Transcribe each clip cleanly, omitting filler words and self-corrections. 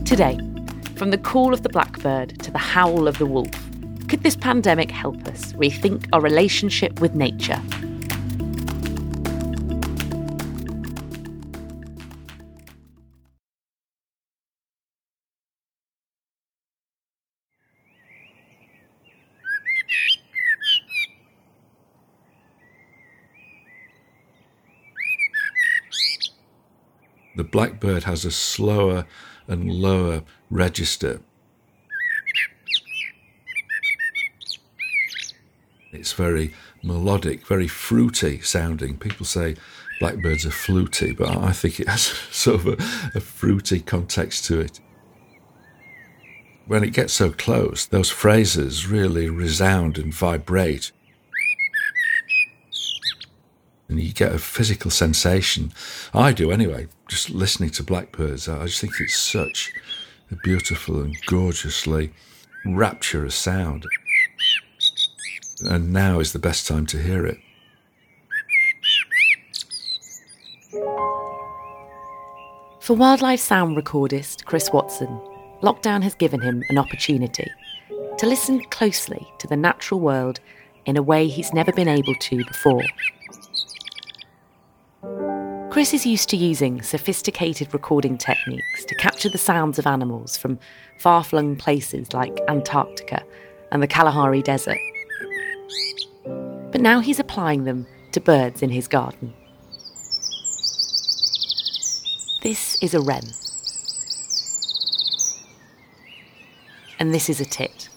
Today, from the call of the blackbird to the howl of the wolf, could this pandemic help us rethink our relationship with nature? The blackbird has a slower and lower register. It's very melodic, very fruity sounding. People say blackbirds are fluty, but I think it has sort of a fruity context to it. When it gets so close, those phrases really resound and vibrate. And you get a physical sensation. I do anyway, just listening to blackbirds. I just think it's such a beautiful and gorgeously rapturous sound. And now is the best time to hear it. For wildlife sound recordist Chris Watson, lockdown has given him an opportunity to listen closely to the natural world in a way he's never been able to before. Chris is used to using sophisticated recording techniques to capture the sounds of animals from far-flung places like Antarctica and the Kalahari Desert. But now he's applying them to birds in his garden. This is a wren. And this is a tit.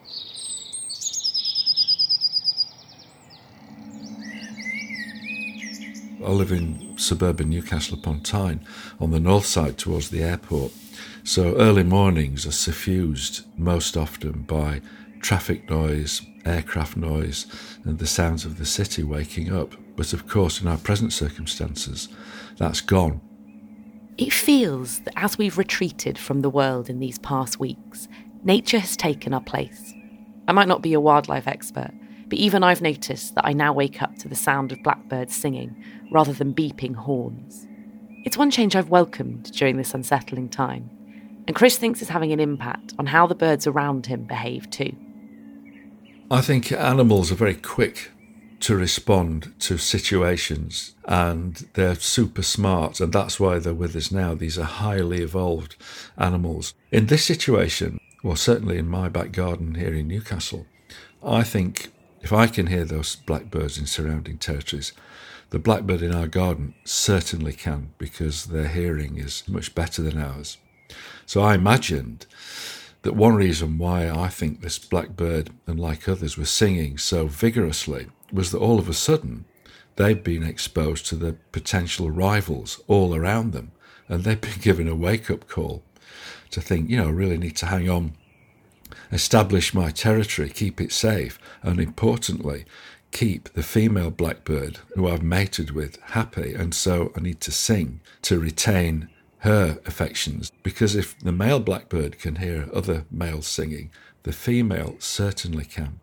I live in suburban Newcastle upon Tyne on the north side towards the airport. So early mornings are suffused most often by traffic noise, aircraft noise, and the sounds of the city waking up. But of course, in our present circumstances, that's gone. It feels that as we've retreated from the world in these past weeks, nature has taken our place. I might not be a wildlife expert, but even I've noticed that I now wake up to the sound of blackbirds singing rather than beeping horns. It's one change I've welcomed during this unsettling time, and Chris thinks it's having an impact on how the birds around him behave too. I think animals are very quick to respond to situations, and they're super smart, and that's why they're with us now. These are highly evolved animals. In this situation, well, certainly in my back garden here in Newcastle, I think if I can hear those blackbirds in surrounding territories, the blackbird in our garden certainly can, because their hearing is much better than ours. So I imagined that one reason why I think this blackbird, unlike others, was singing so vigorously was that all of a sudden they'd been exposed to the potential rivals all around them, and they'd been given a wake-up call to think, I really need to hang on, establish my territory, keep it safe, and importantly, keep the female blackbird who I've mated with happy, and so I need to sing to retain her affections, because if the male blackbird can hear other males singing, the female certainly can.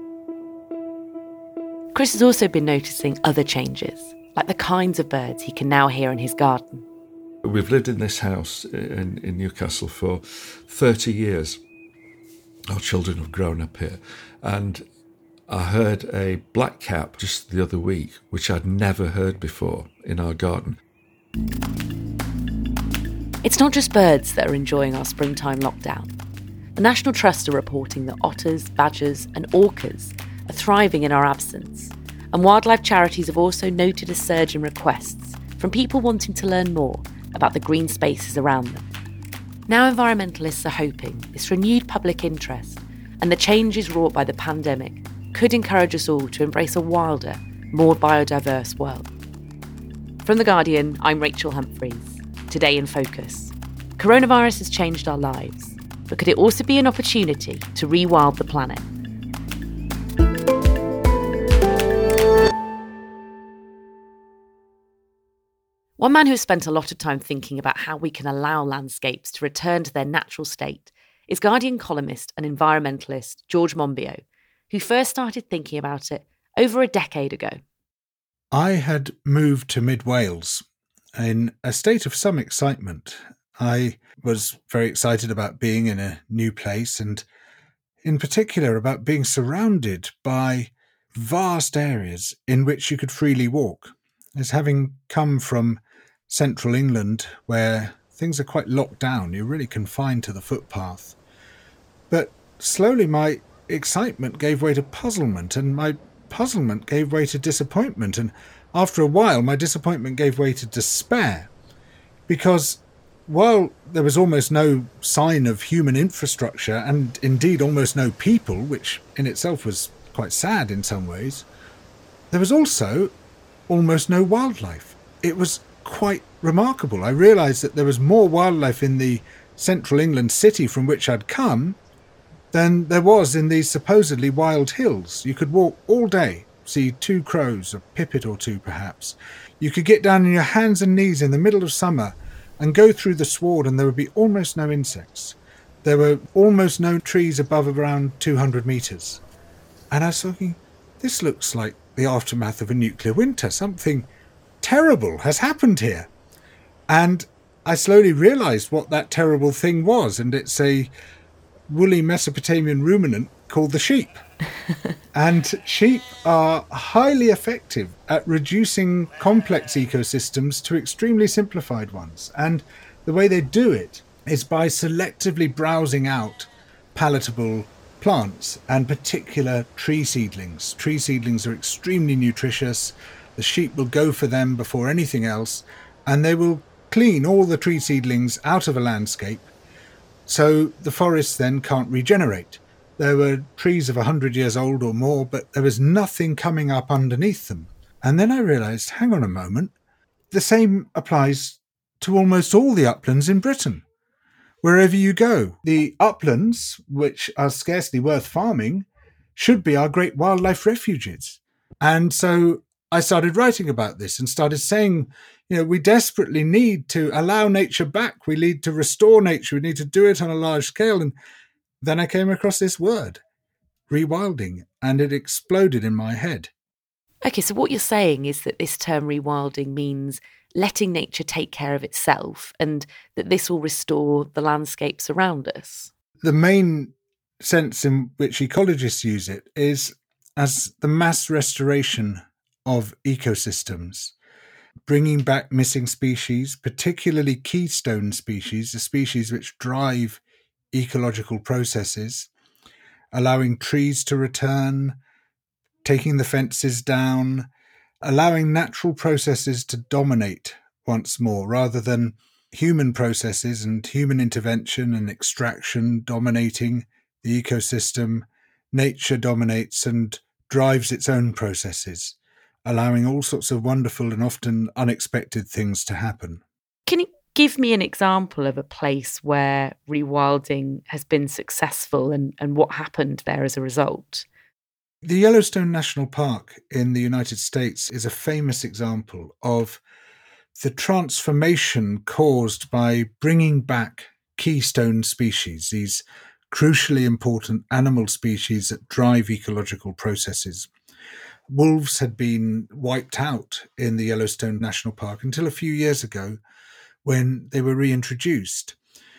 Chris has also been noticing other changes, like the kinds of birds he can now hear in his garden. We've lived in this house in Newcastle for 30 years. Our children have grown up here, and I heard a blackcap just the other week, which I'd never heard before in our garden. It's not just birds that are enjoying our springtime lockdown. The National Trust are reporting that otters, badgers and orcas are thriving in our absence, and wildlife charities have also noted a surge in requests from people wanting to learn more about the green spaces around them. Now environmentalists are hoping this renewed public interest and the changes wrought by the pandemic could encourage us all to embrace a wilder, more biodiverse world. From The Guardian, I'm Rachel Humphreys. Today in Focus. Coronavirus has changed our lives, but could it also be an opportunity to rewild the planet? One man who has spent a lot of time thinking about how we can allow landscapes to return to their natural state is Guardian columnist and environmentalist George Monbiot, who first started thinking about it over a decade ago. I had moved to mid Wales in a state of some excitement, I was very excited about being in a new place, and in particular about being surrounded by vast areas in which you could freely walk. As having come from central England, where things are quite locked down, you're really confined to the footpath. But slowly my excitement gave way to puzzlement, and my puzzlement gave way to disappointment, and after a while my disappointment gave way to despair, because while there was almost no sign of human infrastructure, and indeed almost no people, which in itself was quite sad in some ways, there was also almost no wildlife. It was quite remarkable. I realised that there was more wildlife in the central England city from which I'd come than there was in these supposedly wild hills. You could walk all day, see 2 crows, a pipit or 2 perhaps. You could get down on your hands and knees in the middle of summer and go through the sward, and there would be almost no insects. There were almost no trees above around 200 metres. And I was thinking, this looks like the aftermath of a nuclear winter. Something terrible has happened here. And I slowly realised what that terrible thing was, and it's a woolly Mesopotamian ruminant called the sheep. And sheep are highly effective at reducing complex ecosystems to extremely simplified ones. And the way they do it is by selectively browsing out palatable plants and particular tree seedlings. Tree seedlings are extremely nutritious. The sheep will go for them before anything else, and they will clean all the tree seedlings out of a landscape, so the forest then can't regenerate. There were trees of 100 years old or more, but there was nothing coming up underneath them. And then I realised, hang on a moment, the same applies to almost all the uplands in Britain. Wherever you go, the uplands, which are scarcely worth farming, should be our great wildlife refuges. And so I started writing about this and started saying, we desperately need to allow nature back. We need to restore nature. We need to do it on a large scale. And then I came across this word, rewilding, and it exploded in my head. Okay, so what you're saying is that this term rewilding means letting nature take care of itself, and that this will restore the landscapes around us. The main sense in which ecologists use it is as the mass restoration of ecosystems, bringing back missing species, particularly keystone species, the species which drive ecological processes, allowing trees to return, taking the fences down, allowing natural processes to dominate once more, rather than human processes and human intervention and extraction dominating the ecosystem. Nature dominates and drives its own processes, allowing all sorts of wonderful and often unexpected things to happen. Can you give me an example of a place where rewilding has been successful and what happened there as a result? The Yellowstone National Park in the United States is a famous example of the transformation caused by bringing back keystone species, these crucially important animal species that drive ecological processes. Wolves had been wiped out in the Yellowstone National Park until a few years ago, when they were reintroduced.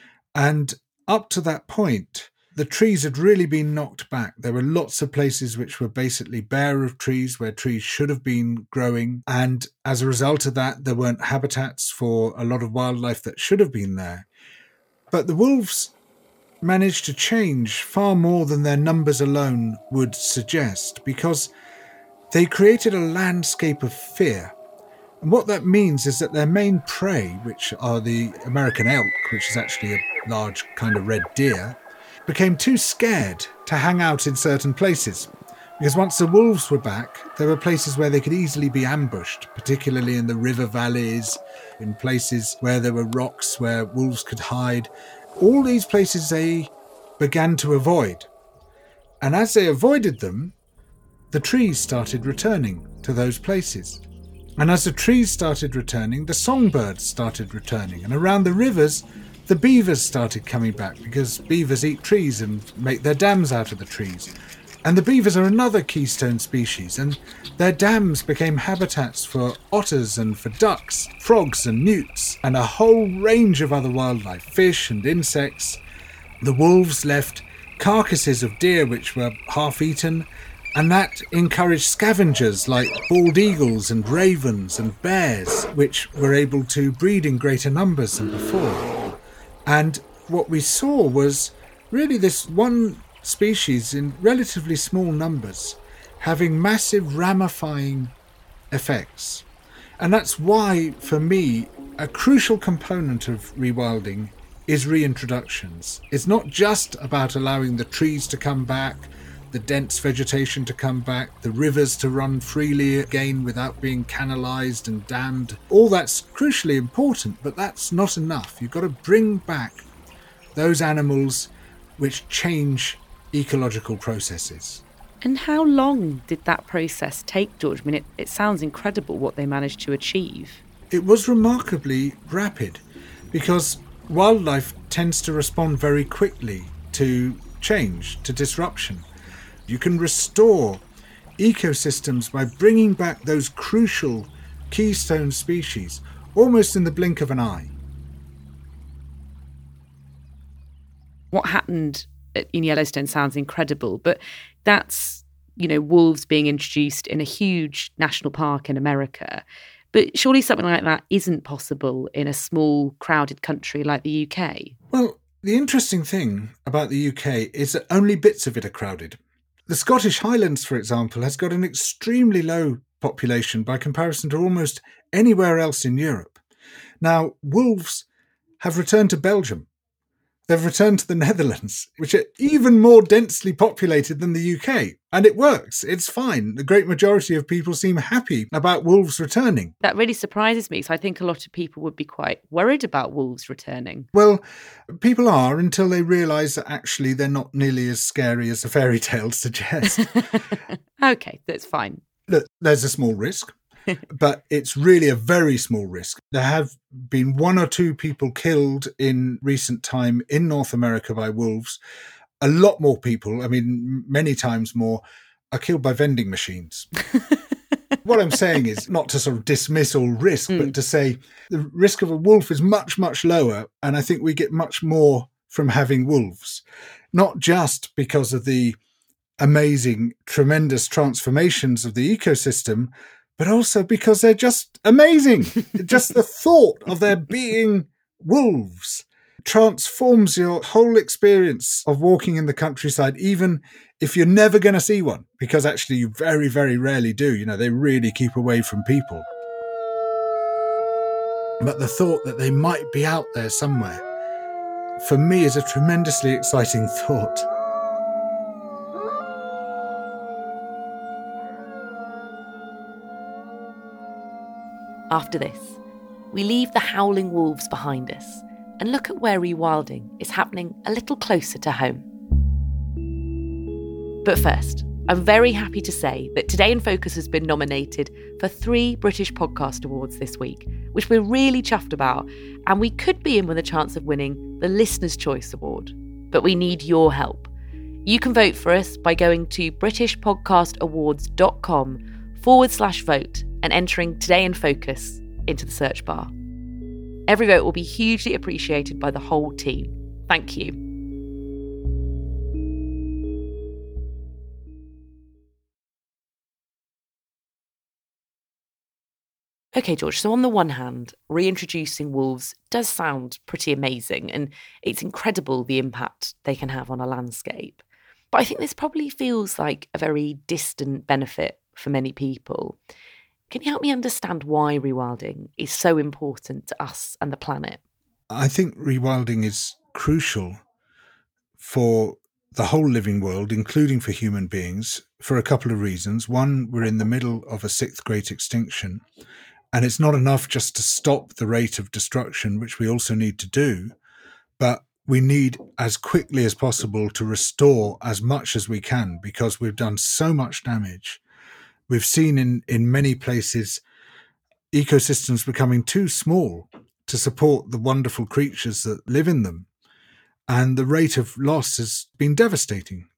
And up to that point, the trees had really been knocked back. There were lots of places which were basically bare of trees, where trees should have been growing. And as a result of that, there weren't habitats for a lot of wildlife that should have been there. But the wolves managed to change far more than their numbers alone would suggest, because they created a landscape of fear. And what that means is that their main prey, which are the American elk, which is actually a large kind of red deer, became too scared to hang out in certain places. Because once the wolves were back, there were places where they could easily be ambushed, particularly in the river valleys, in places where there were rocks where wolves could hide. All these places they began to avoid. And as they avoided them, the trees started returning to those places. And as the trees started returning, the songbirds started returning. And around the rivers, the beavers started coming back, because beavers eat trees and make their dams out of the trees. And the beavers are another keystone species, and their dams became habitats for otters and for ducks, frogs and newts, and a whole range of other wildlife, fish and insects. The wolves left carcasses of deer which were half-eaten, and that encouraged scavengers like bald eagles and ravens and bears, which were able to breed in greater numbers than before. And what we saw was really this one species in relatively small numbers having massive ramifying effects. And that's why, for me, a crucial component of rewilding is reintroductions. It's not just about allowing the trees to come back, the dense vegetation to come back, the rivers to run freely again without being canalised and dammed. All that's crucially important, but that's not enough. You've got to bring back those animals which change ecological processes. And how long did that process take, George? I mean, it sounds incredible what they managed to achieve. It was remarkably rapid because wildlife tends to respond very quickly to change, to disruption. You can restore ecosystems by bringing back those crucial keystone species almost in the blink of an eye. What happened in Yellowstone sounds incredible, but that's, wolves being introduced in a huge national park in America. But surely something like that isn't possible in a small, crowded country like the UK. Well, the interesting thing about the UK is that only bits of it are crowded. The Scottish Highlands, for example, has got an extremely low population by comparison to almost anywhere else in Europe. Now, wolves have returned to Belgium. They've returned to the Netherlands, which are even more densely populated than the UK. And it works. It's fine. The great majority of people seem happy about wolves returning. That really surprises me. So I think a lot of people would be quite worried about wolves returning. Well, people are until they realise that actually they're not nearly as scary as the fairy tales suggest. Okay, that's fine. Look, there's a small risk. But it's really a very small risk. There have been 1 or 2 people killed in recent time in North America by wolves. A lot more people, many times more, are killed by vending machines. What I'm saying is not to sort of dismiss all risk, but to say the risk of a wolf is much, much lower. And I think we get much more from having wolves, not just because of the amazing, tremendous transformations of the ecosystem, but also because they're just amazing. Just the thought of there being wolves transforms your whole experience of walking in the countryside, even if you're never going to see one, because actually you very, very rarely do. They really keep away from people. But the thought that they might be out there somewhere, for me, is a tremendously exciting thought. After this, we leave the howling wolves behind us and look at where rewilding is happening a little closer to home. But first, I'm very happy to say that Today in Focus has been nominated for 3 British Podcast Awards this week, which we're really chuffed about, and we could be in with a chance of winning the Listener's Choice Award. But we need your help. You can vote for us by going to britishpodcastawards.com/vote and entering Today in Focus into the search bar. Every vote will be hugely appreciated by the whole team. Thank you. Okay, George, so on the one hand, reintroducing wolves does sound pretty amazing, and it's incredible the impact they can have on a landscape. But I think this probably feels like a very distant benefit for many people. Can you help me understand why rewilding is so important to us and the planet? I think rewilding is crucial for the whole living world, including for human beings, for a couple of reasons. One, we're in the middle of a 6th great extinction, and it's not enough just to stop the rate of destruction, which we also need to do, but we need as quickly as possible to restore as much as we can, because we've done so much damage. We've seen in many places ecosystems becoming too small to support the wonderful creatures that live in them. And the rate of loss has been devastating.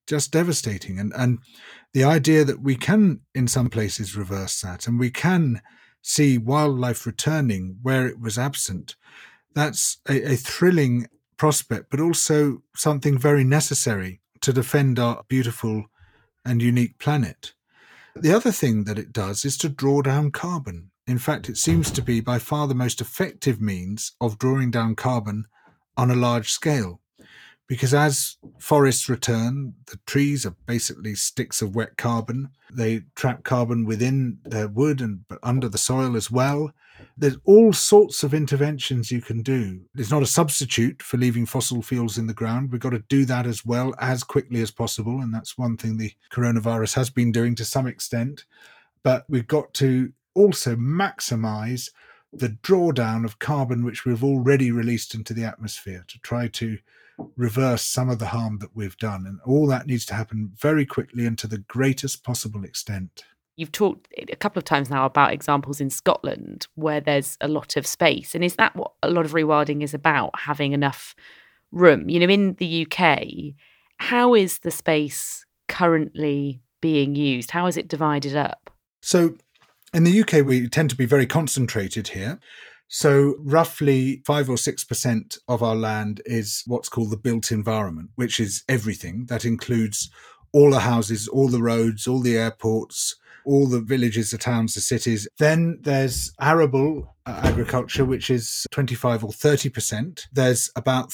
just devastating. And the idea that we can, in some places, reverse that, and we can see wildlife returning where it was absent, that's a thrilling prospect, but also something very necessary to defend our beautiful and unique planet. The other thing that it does is to draw down carbon. In fact, it seems to be by far the most effective means of drawing down carbon on a large scale. Because as forests return, the trees are basically sticks of wet carbon. They trap carbon within their wood but under the soil as well. There's all sorts of interventions you can do. It's not a substitute for leaving fossil fuels in the ground. We've got to do that as well as quickly as possible. And that's one thing the coronavirus has been doing to some extent. But we've got to also maximize the drawdown of carbon which we've already released into the atmosphere to try to reverse some of the harm that we've done. And all that needs to happen very quickly and to the greatest possible extent. You've talked a couple of times now about examples in Scotland where there's a lot of space. And is that what a lot of rewilding is about, having enough room? You know, in the UK, how is the space currently being used? How is it divided up? So in the UK, we tend to be very concentrated here. So roughly 5 or 6% of our land is what's called the built environment, which is everything. That includes all the houses, all the roads, all the airports, all the villages, the towns, the cities. Then there's arable agriculture, which is 25 or 30%. There's about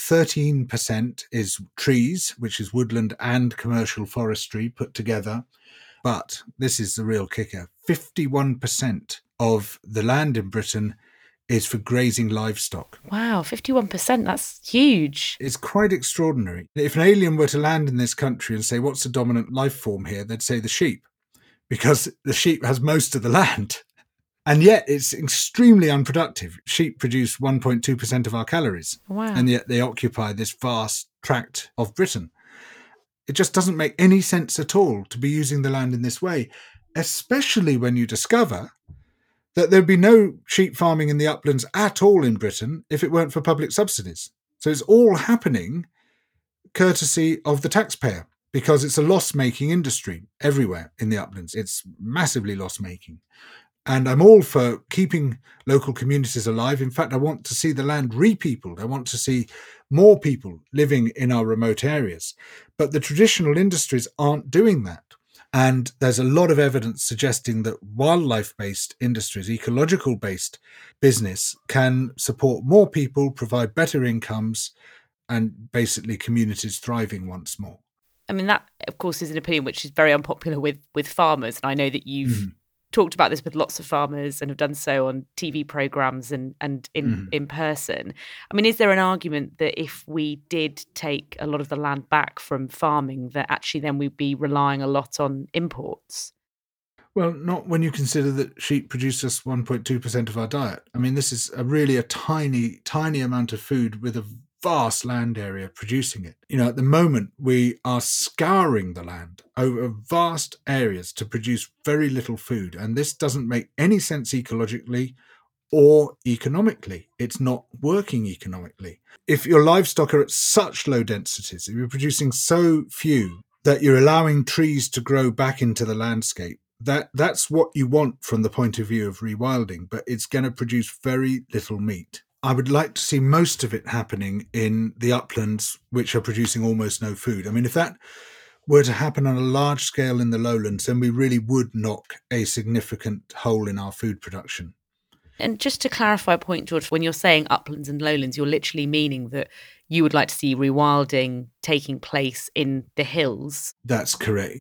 13% is trees, which is woodland and commercial forestry put together. But this is the real kicker. 51% of the land in Britain is for grazing livestock. Wow, 51%, that's huge. It's quite extraordinary. If an alien were to land in this country and say, what's the dominant life form here? They'd say the sheep, because the sheep has most of the land. And yet it's extremely unproductive. Sheep produce 1.2% of our calories. Wow. And yet they occupy this vast tract of Britain. It just doesn't make any sense at all to be using the land in this way, especially when you discover that there'd be no sheep farming in the uplands at all in Britain if it weren't for public subsidies. So it's all happening courtesy of the taxpayer, because it's a loss-making industry everywhere in the uplands. It's massively loss-making. And I'm all for keeping local communities alive. In fact, I want to see the land repeopled. I want to see more people living in our remote areas. But the traditional industries aren't doing that. And there's a lot of evidence suggesting that wildlife-based industries, ecological-based business, can support more people, provide better incomes, and basically communities thriving once more. I mean, that, of course, is an opinion which is very unpopular with farmers. And I know that you've talked about this with lots of farmers and have done so on TV programmes and in person. I mean, is there an argument that if we did take a lot of the land back from farming, that actually then we'd be relying a lot on imports? Well, not when you consider that sheep produce just 1.2% of our diet. I mean, this is really a tiny, tiny amount of food with a vast land area producing it. You know, at the moment, we are scouring the land over vast areas to produce very little food. And this doesn't make any sense ecologically or economically. It's not working economically. If your livestock are at such low densities, if you're producing so few that you're allowing trees to grow back into the landscape, that's what you want from the point of view of rewilding, but it's going to produce very little meat. I would like to see most of it happening in the uplands, which are producing almost no food. I mean, if that were to happen on a large scale in the lowlands, then we really would knock a significant hole in our food production. And just to clarify a point, George, when you're saying uplands and lowlands, you're literally meaning that you would like to see rewilding taking place in the hills? That's correct.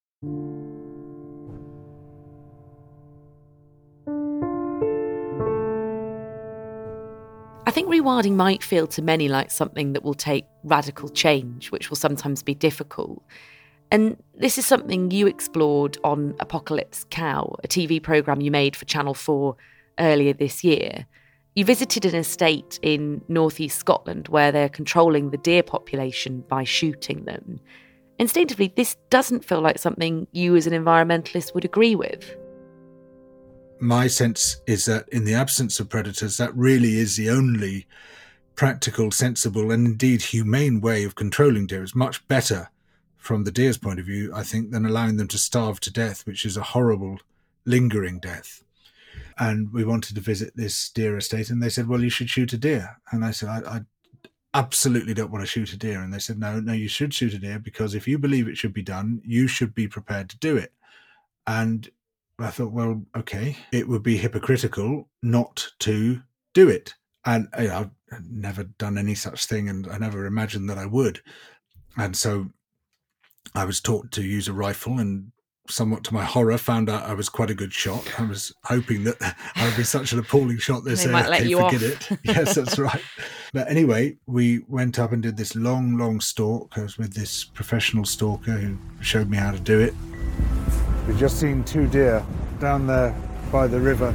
I think rewilding might feel to many like something that will take radical change, which will sometimes be difficult. And this is something you explored on Apocalypse Cow, a TV programme you made for Channel 4 earlier this year. You visited an estate in northeast Scotland where they're controlling the deer population by shooting them. Instinctively, this doesn't feel like something you as an environmentalist would agree with. My sense is that in the absence of predators, that really is the only practical, sensible, and indeed humane way of controlling deer. It's much better from the deer's point of view, I think, than allowing them to starve to death, which is a horrible, lingering death. And we wanted to visit this deer estate, and they said, well, you should shoot a deer. And I said, I absolutely don't want to shoot a deer. And they said, no, you should shoot a deer, because if you believe it should be done, you should be prepared to do it. And I thought, well, okay, it would be hypocritical not to do it. And I've never done any such thing, and I never imagined that I would. And so I was taught to use a rifle, and somewhat to my horror, found out I was quite a good shot. I was hoping that I would be such an appalling shot. They say, might let you forget off. it. Yes, that's right. But anyway, we went up and did this long stalk. I was with this professional stalker who showed me how to do it. We've just seen 2 deer down there by the river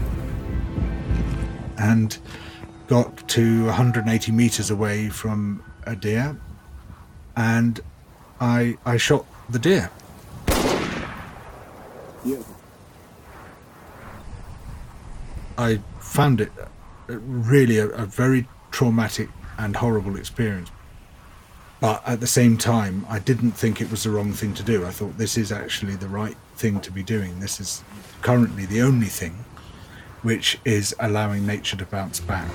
and got to 180 meters away from a deer, and I shot the deer. Yeah. I found it really a very traumatic and horrible experience. But at the same time, I didn't think it was the wrong thing to do. I thought, this is actually the right thing to be doing. This is currently the only thing which is allowing nature to bounce back.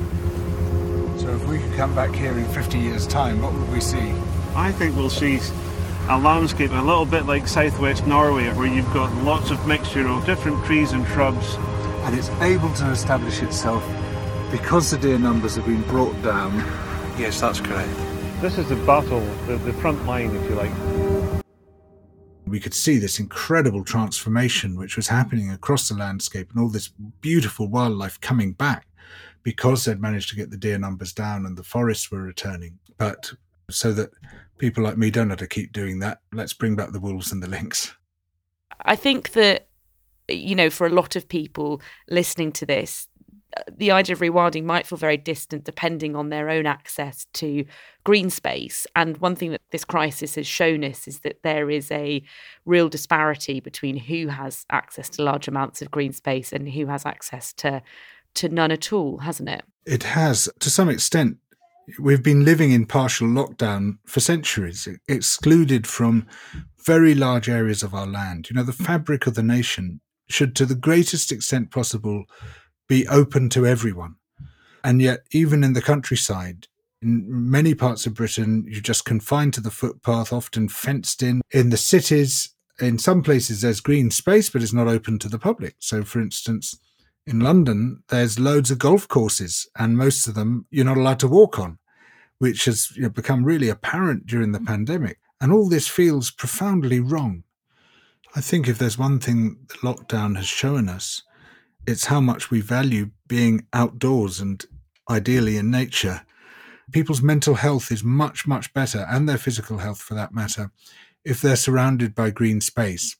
So if we could come back here in 50 years' time, what would we see? I think we'll see a landscape a little bit like southwest Norway, where you've got lots of mixture of different trees and shrubs. And it's able to establish itself because the deer numbers have been brought down. Yes, that's correct. This is the battle, the front line, if you like. We could see this incredible transformation which was happening across the landscape, and all this beautiful wildlife coming back because they'd managed to get the deer numbers down and the forests were returning. But so that people like me don't have to keep doing that, let's bring back the wolves and the lynx. I think that, for a lot of people listening to this, the idea of rewilding might feel very distant depending on their own access to green space. And one thing that this crisis has shown us is that there is a real disparity between who has access to large amounts of green space and who has access to none at all, hasn't it? It has, to some extent. We've been living in partial lockdown for centuries, excluded from very large areas of our land. The fabric of the nation should, to the greatest extent possible, be open to everyone. And yet, even in the countryside, in many parts of Britain, you're just confined to the footpath, often fenced in. In the cities, in some places, there's green space, but it's not open to the public. So, for instance, in London, there's loads of golf courses, and most of them you're not allowed to walk on, which has become really apparent during the pandemic. And all this feels profoundly wrong. I think if there's one thing the lockdown has shown us, it's how much we value being outdoors and ideally in nature. People's mental health is much, much better, and their physical health for that matter, if they're surrounded by green space.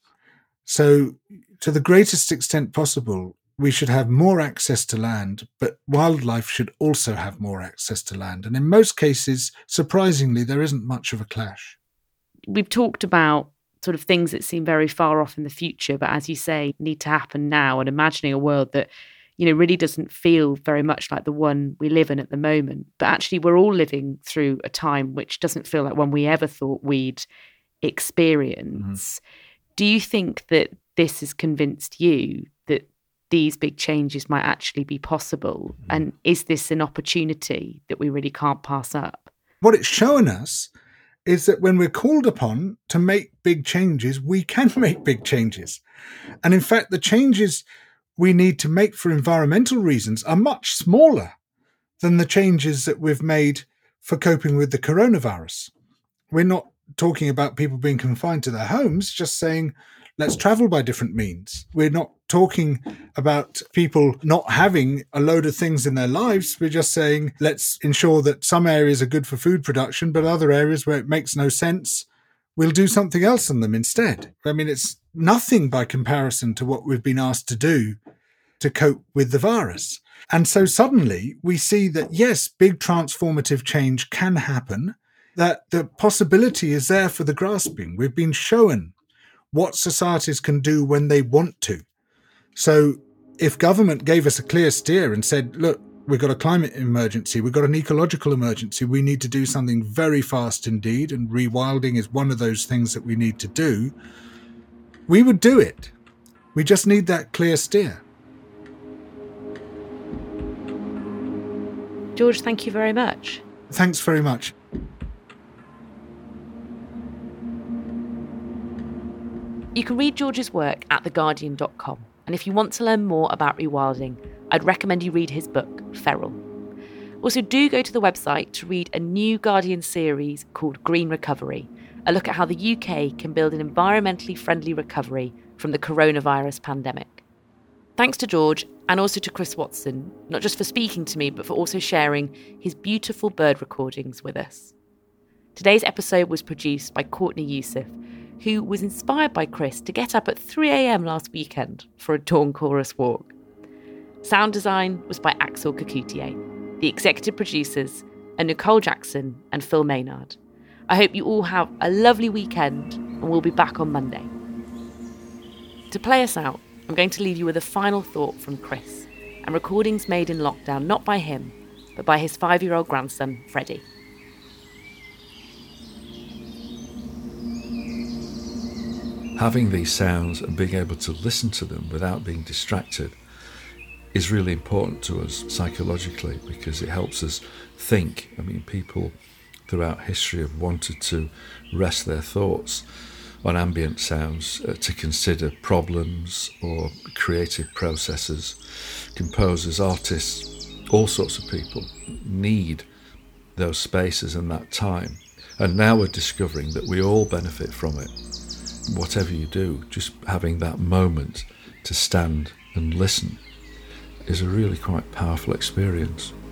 So to the greatest extent possible, we should have more access to land, but wildlife should also have more access to land. And in most cases, surprisingly, there isn't much of a clash. We've talked about sort of things that seem very far off in the future, but as you say, need to happen now, and imagining a world that, really doesn't feel very much like the one we live in at the moment. But actually, we're all living through a time which doesn't feel like one we ever thought we'd experience. Mm-hmm. Do you think that this has convinced you that these big changes might actually be possible? Mm-hmm. And is this an opportunity that we really can't pass up? What it's shown us is that when we're called upon to make big changes, we can make big changes. And in fact, the changes we need to make for environmental reasons are much smaller than the changes that we've made for coping with the coronavirus. We're not talking about people being confined to their homes, just saying, let's travel by different means. We're not talking about people not having a load of things in their lives. We're just saying, let's ensure that some areas are good for food production, but other areas where it makes no sense, we'll do something else on them instead. I mean, it's nothing by comparison to what we've been asked to do to cope with the virus. And so suddenly we see that, yes, big transformative change can happen, that the possibility is there for the grasping. We've been shown what societies can do when they want to. So if government gave us a clear steer and said, look, We've got a climate emergency. We've got an ecological emergency. We need to do something very fast indeed, and rewilding is one of those things that we need to do. We would do it. We just need that clear steer. George, thank you very much. Thanks very much. You can read George's work at theguardian.com, and if you want to learn more about rewilding, I'd recommend you read his book, Feral. Also, do go to the website to read a new Guardian series called Green Recovery, a look at how the UK can build an environmentally friendly recovery from the coronavirus pandemic. Thanks to George and also to Chris Watson, not just for speaking to me, but for also sharing his beautiful bird recordings with us. Today's episode was produced by Courtney Youssef, who was inspired by Chris to get up at 3 a.m. last weekend for a dawn chorus walk. Sound design was by Axel Kakoutié. The executive producers are Nicole Jackson and Phil Maynard. I hope you all have a lovely weekend, and we'll be back on Monday. To play us out, I'm going to leave you with a final thought from Chris, and recordings made in lockdown not by him, but by his 5-year-old grandson, Freddie. Having these sounds and being able to listen to them without being distracted is really important to us psychologically, because it helps us think. I mean, people throughout history have wanted to rest their thoughts on ambient sounds, to consider problems or creative processes. Composers, artists, all sorts of people need those spaces and that time. And now we're discovering that we all benefit from it. Whatever you do, just having that moment to stand and listen is a really quite powerful experience.